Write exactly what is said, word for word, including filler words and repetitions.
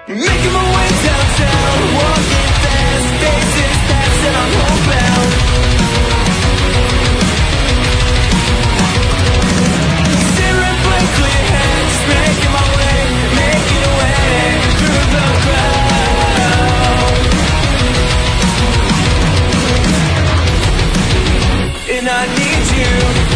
Making my way downtown, walking fast, faces passing, I'm homebound. Staring blankly ahead, just making my way, making a way through the crowd. And I need you.